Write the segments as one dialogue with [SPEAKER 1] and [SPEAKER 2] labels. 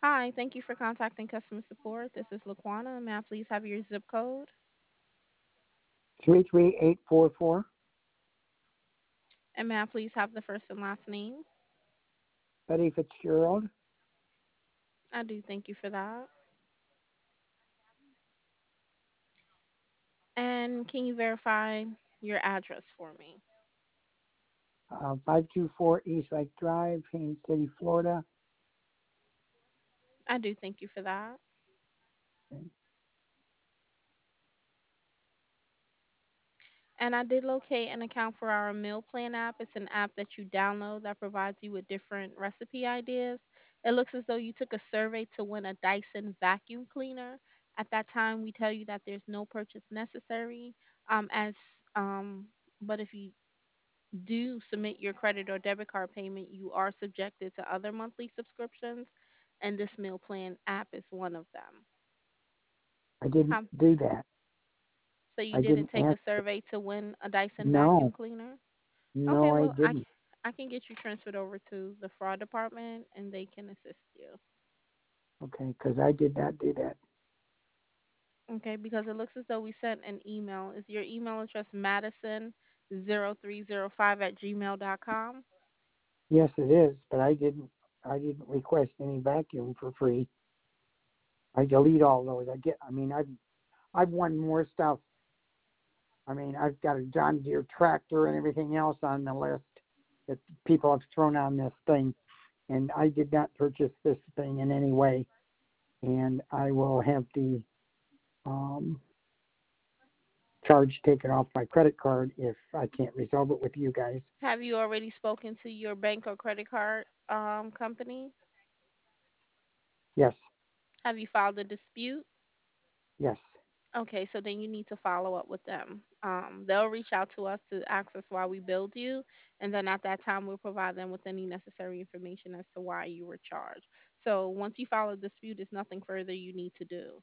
[SPEAKER 1] Hi, thank you for contacting customer support. This is Laquana. May I please have your zip code?
[SPEAKER 2] 33844.
[SPEAKER 1] And may I please have the first and last name?
[SPEAKER 2] Betty Fitzgerald.
[SPEAKER 1] I do thank you for that. And can you verify your address for me?
[SPEAKER 2] 524 East Lake Drive, Haines City, Florida.
[SPEAKER 1] I do thank you for that. And I did locate an account for our meal plan app. It's an app that you download that provides you with different recipe ideas. It looks as though you took a survey to win a Dyson vacuum cleaner. At that time, we tell you that there's no purchase necessary. As but if you do submit your credit or debit card payment, you are subjected to other monthly subscriptions, and this meal plan app is one of them.
[SPEAKER 2] I didn't
[SPEAKER 1] Um,
[SPEAKER 2] do that.
[SPEAKER 1] so you
[SPEAKER 2] I
[SPEAKER 1] didn't
[SPEAKER 2] didn't
[SPEAKER 1] take a
[SPEAKER 2] ask.
[SPEAKER 1] survey to win a Dyson vacuum
[SPEAKER 2] No,
[SPEAKER 1] cleaner? Okay,
[SPEAKER 2] no, I
[SPEAKER 1] well,
[SPEAKER 2] didn't.
[SPEAKER 1] I can get you transferred over to the fraud department, and they can assist you.
[SPEAKER 2] Okay, because I did not do that.
[SPEAKER 1] Okay, because it looks as though we sent an email. Is your email address madison0305 at gmail.com?
[SPEAKER 2] Yes, it is, but I didn't. I didn't request any vacuum for free. I delete all those. I mean, I've won more stuff. I mean, I've got a John Deere tractor and everything else on the list that people have thrown on this thing, and I did not purchase this thing in any way. And I will have the um, charge taken off my credit card if I can't resolve it with you guys.
[SPEAKER 1] Have you already spoken to your bank or credit card company?
[SPEAKER 2] Yes,
[SPEAKER 1] Have you filed a dispute?
[SPEAKER 2] yes.
[SPEAKER 1] Okay, so then you need to follow up with them. They'll reach out to us to ask us why we billed you, and then at that time we'll provide them with any necessary information as to why you were charged. So once you file a dispute, there's nothing further you need to do.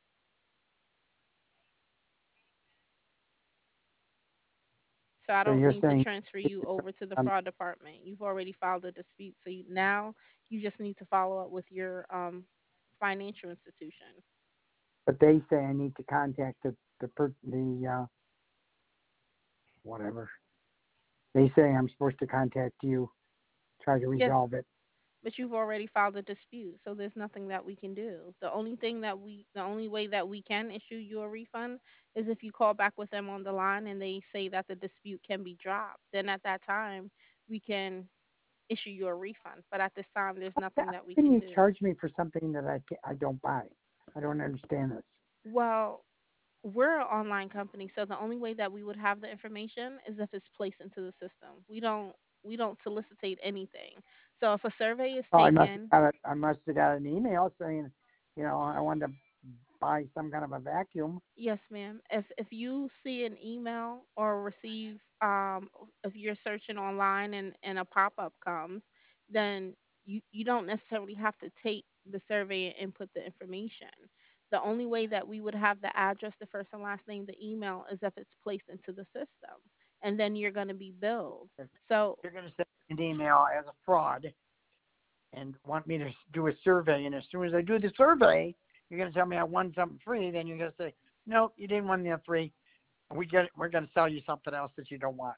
[SPEAKER 1] So I
[SPEAKER 2] So
[SPEAKER 1] don't
[SPEAKER 2] you're
[SPEAKER 1] need to
[SPEAKER 2] saying
[SPEAKER 1] transfer you over to the fraud department. You've already filed a dispute, so now you just need to follow up with your financial institution.
[SPEAKER 2] but they say I need to contact the whatever. They say I'm supposed to contact you, try to
[SPEAKER 1] Yes,
[SPEAKER 2] resolve it.
[SPEAKER 1] but you've already filed a dispute, so there's nothing that we can do. The only way that we can issue you a refund is if you call back with them on the line and they say that the dispute can be dropped. Then at that time, we can issue you a refund. But at this time, there's
[SPEAKER 2] How
[SPEAKER 1] nothing that we
[SPEAKER 2] can
[SPEAKER 1] can
[SPEAKER 2] you
[SPEAKER 1] do.
[SPEAKER 2] charge me for something that I don't buy? I don't understand this.
[SPEAKER 1] Well, we're an online company, so the only way that we would have the information is if it's placed into the system. We don't solicitate anything. So if a survey is
[SPEAKER 2] Oh,
[SPEAKER 1] taken,
[SPEAKER 2] I must have got an email saying, I wanted to buy some kind of a vacuum.
[SPEAKER 1] yes, ma'am. If you see an email or receive if you're searching online and a pop-up comes, then you don't necessarily have to take the survey and input the information. The only way that we would have the address, the first and last name, the email is if it's placed into the system, and then you're going to be billed.
[SPEAKER 2] If
[SPEAKER 1] So
[SPEAKER 2] you're going to send an email as a fraud and want me to do a survey, and as soon as I do the survey, you're going to tell me I won something free, then you're going to say, nope, you didn't win that free. We're going to sell you something else that you don't want.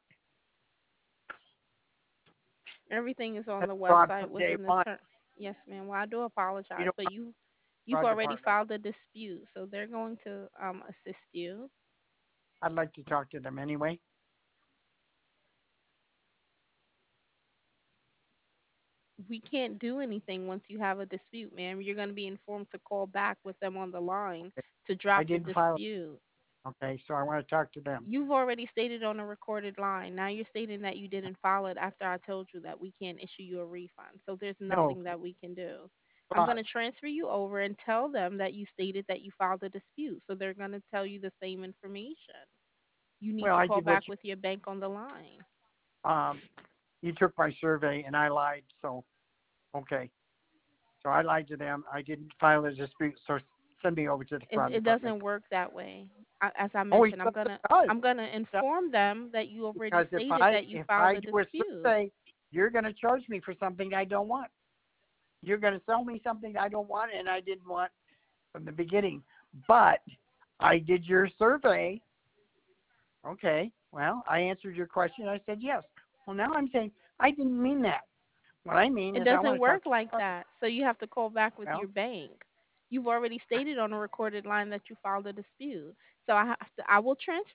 [SPEAKER 1] everything is on
[SPEAKER 2] That's
[SPEAKER 1] the
[SPEAKER 2] fraud
[SPEAKER 1] website
[SPEAKER 2] from day
[SPEAKER 1] within the
[SPEAKER 2] one.
[SPEAKER 1] term. Yes, ma'am. Well, I do
[SPEAKER 2] You
[SPEAKER 1] apologize,
[SPEAKER 2] don't
[SPEAKER 1] but
[SPEAKER 2] want
[SPEAKER 1] you've
[SPEAKER 2] fraud
[SPEAKER 1] already
[SPEAKER 2] department.
[SPEAKER 1] filed a dispute, so they're going to assist you.
[SPEAKER 2] I'd like to talk to them anyway.
[SPEAKER 1] We can't do anything once you have a dispute, ma'am. You're going to be informed to call back with them on the line to
[SPEAKER 2] I
[SPEAKER 1] drop the
[SPEAKER 2] didn't file
[SPEAKER 1] dispute.
[SPEAKER 2] it. Okay, so I want to talk to them.
[SPEAKER 1] You've already stated on a recorded line. Now you're stating that you didn't file it after I told you that we can't issue you a refund. So there's
[SPEAKER 2] No,
[SPEAKER 1] nothing that we can do. I'm going
[SPEAKER 2] fraud.
[SPEAKER 1] to transfer you over and tell them that you stated that you filed a dispute. So they're going to tell you the same information. You need
[SPEAKER 2] Well,
[SPEAKER 1] to
[SPEAKER 2] I
[SPEAKER 1] call
[SPEAKER 2] did what
[SPEAKER 1] back with your bank on the line.
[SPEAKER 2] you took my survey and I lied. So, okay. So I lied to them. I didn't file a dispute. So send me over to the fraud
[SPEAKER 1] It
[SPEAKER 2] department.
[SPEAKER 1] doesn't work that way. As I
[SPEAKER 2] Oh, he
[SPEAKER 1] mentioned,
[SPEAKER 2] says it does.
[SPEAKER 1] I'm gonna inform them that you already
[SPEAKER 2] Because
[SPEAKER 1] stated that you
[SPEAKER 2] if
[SPEAKER 1] filed
[SPEAKER 2] I
[SPEAKER 1] a
[SPEAKER 2] do a
[SPEAKER 1] dispute.
[SPEAKER 2] survey, you're going to charge me for something I don't want. You're going to sell me something I don't want and I didn't want from the beginning. But I did your survey. Okay. Well, I answered your question. I said yes. Well, now I'm saying I didn't mean that. What I mean
[SPEAKER 1] It
[SPEAKER 2] is I want
[SPEAKER 1] doesn't
[SPEAKER 2] to talk
[SPEAKER 1] work
[SPEAKER 2] to
[SPEAKER 1] like
[SPEAKER 2] the customer.
[SPEAKER 1] that. So you have to call back with
[SPEAKER 2] Well,
[SPEAKER 1] your bank. You've already stated on a recorded line that you filed a dispute. So I will transfer